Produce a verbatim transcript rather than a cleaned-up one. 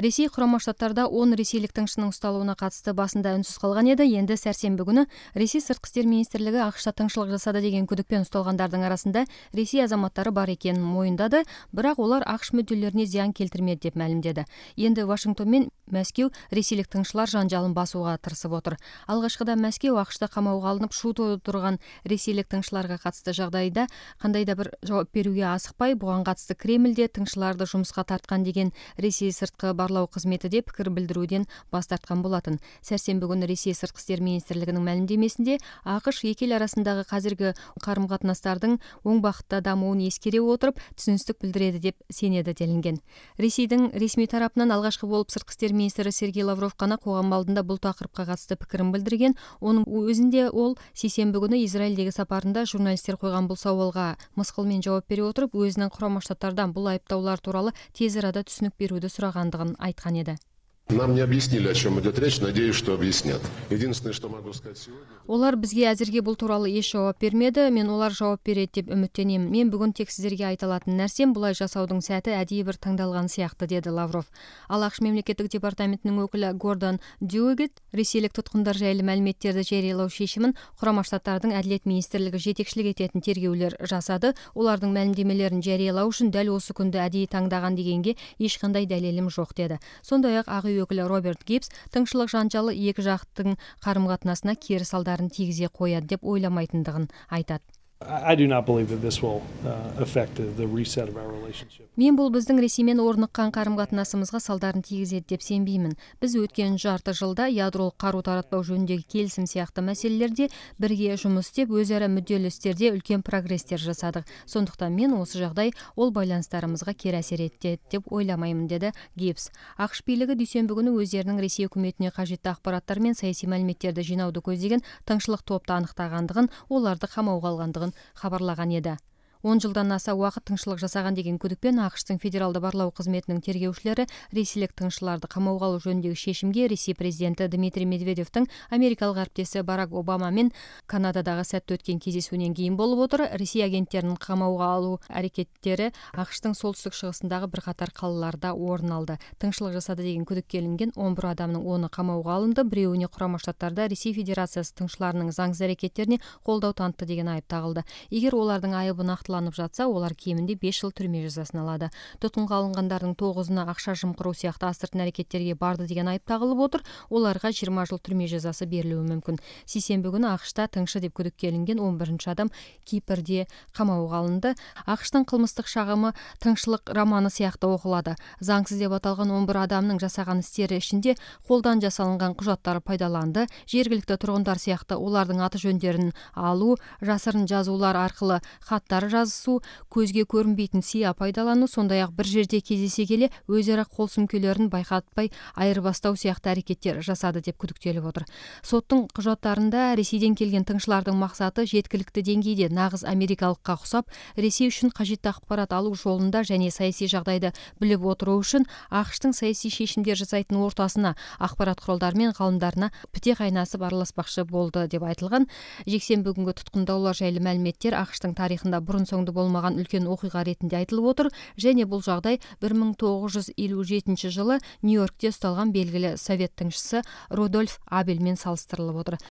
Ресей Құрама Штаттарда он ресейлік тыңшының ұсталуына қатысты басында үнсіз қалған еді. Енді сәрсенбі күні Ресей Сыртқы істер министрлігі ақш-та тыңшылық жасады деген күдікпен ұсталғандардың арасында Ресей азаматтары бар екенін мойындады, бірақ олар ақш мүдделеріне зиян келтірмеді деп мәлімдеді. Енді Вашингтон мен Мәскеу ресейлік тыңшылар жанжалын басуға тырысып отыр. Алғашқыда Мәскеу ақш-та қамауға алынып шу тудырған ресейлік тыңшыларға қатысты жағдайда қандай да бір жауап беруге асықпай, бұған қатысты Кремльде тыңшыларды жұмысқа тартқан деген Ресей сыртқы барлау қызметі де пікір білдіруден бас тартқан болатын. Сәрсенбі күні Ресей Сыртқы істер министрлігінің мәлімдемесінде ақш екі ел арасындағы қазіргі қарым-қатынастардың оң бағытта дамуын ескере отырып түсіністік білдіреді деп сенеді делінген. Ресейдің ресми тарапынан алғашқы болып сыртқы істер министрі Сергей Лавров қана қоғам алдында бұл тақырыпқа қатысты пікірін білдірген. Оның өзінде ол сейсенбі күні Израильдегі сапарында журналистер қойған бұл сауалға мысқылмен жауап бере отырып, өзінің Құрама Штаттардан бұл айыптаулар туралы тез арада түсінік беруді сұрағандығын айтқан еді. Нам не объяснили, о чем идет речь, надеюсь, что объяснят. Единственное, что могу сказать сегодня... Олар бізге әзірге бұл туралы еш жауап бермеді, мен олар жауап береді деп үміттенемін. Мен бүгін тек сіздерге айта алатын нәрсем, бұлай жасаудың сәті әдейі бір таңдалған сияқты, деді Лавров. Ал ақш мемлекеттік департаментінің өкілі Гордон Дюэгет ресейлік тұтқындар жайлы мәліметтерді жариялау шешімін Құрама Штаттардың әділет министрлігі жетекшілік ететін тергеулер жасады. Олардың мәлімдемелерін жариялау үшін дәл осы күнді әдейі таңдаған дегенге ешқандай дәлелім жоқ, деді. Сондай-ақ ақ үй өкілі Роберт Гибс тыңшылық жанжалы екі жақтың қарым-қатынасына кері салдарын тигізе қояды деп ойламайтындығын айтады. I do not believe that this will uh, affect the, the reset of our relationship. Мен бұл біздің Ресеймен орныққан қарым-қатынасымызға салдарын тигізеді деп сенбеймін. Біз өткен жарты жылда ядролық қару таратпау жөніндегі келісім сияқты мәселелерде бірге жұмыс істеп, өзара мүдделі істерде үлкен прогрестер жасадық. Сондықтан мен осы жағдай ол байланыстарымызға кері әсер етеді деп ойламаймын, деді Гибс. ақш билігі дүйсенбі күні өздерінің Ресей үкіметіне қажетті ақпараттар мен саяси мәліметтерді жинауды көздеген тыңшылық топты анықтағандығын, оларды қамауға алғандығын хабарлаған еді. он жылдан аса уақыт тыңшылық жасаған деген күдікпен ақштың федералды барлау қызметінің тергеушілері ресейлік тыңшыларды қамауға алу жөніндегі шешімге Ресей президенті Дмитрий Медведевтің америкалық әріптесі Барак Обама мен Канададағы сәтті өткен кездесуінен кейін болып отыр. Ресей агенттерінің қамауға алу әрекеттері ақштың солтүстік шығысындағы бірқатар қалаларда орын алды. Тыңшылық жасады деген күдікке ілінген он бір адамның оны қамауға алынды. Біреуіне Құрама Штаттарда Ресей Федерациясы тыңшыларының заңсыз әрекеттеріне қолдау танытты деген айып тағылды. Егер олардың айыбы нақтыланып жатса, олар кемінде бес жыл түрме жазасын алады. Тұтқынға алынғандардың тоғызына ақша жымқыру сияқты астыртын әрекеттерге барды деген айып тағылып отыр. Оларға жиырма жыл түрме жазасы берілуі мүмкін. Сейсенбі күні ақшта тыңшы деп күдікке ілінген он бірінші адам Кипрде қамауға алынды. ақштың қылмыстық шағымы тыңшылық романы сияқты оқылады. Заңсыз деп аталған он бір адамның жасаған істері ішінде қолдан жасалынған құжаттар пайдаланды, жергілікті тұрғындар сияқты олардың аты жөндерін алу, жасырын жазулар арқылы хаттар жазысу, көзге көрінбейтін сия пайдалану, сондай-ақ бір жерде кездесе келе өзара қол сөмкелерін байқатпай айырбастау сияқты әрекеттер жасады деп күдіктеліп отыр. Соттың құжаттарында Ресейден келген тыңшылардың мақсаты жеткілікті деңгейде нағыз америкалыққа ұқсап, Ресей үшін қажетті ақпарат алу жолында және саяси жағдайды біліп отыру үшін ақштың саяси шешімдер жасайтын ортасына, ақпарат құралдары мен ғалымдарына біте қайнасып араласпақшы болды деп айтылған. Жексенбі күнгі тұтқындаулар жайлы мәліметтер ақштың тарихында бұрын соңды болмаған үлкен оқиға ретінде айтылып отыр, және бұл жағдай бір мың тоғыз жүз елу жетінші жылы Нью-Йоркте ұсталған белгілі совет тыңшысы Рудольф Абельмен салыстырылып отыр.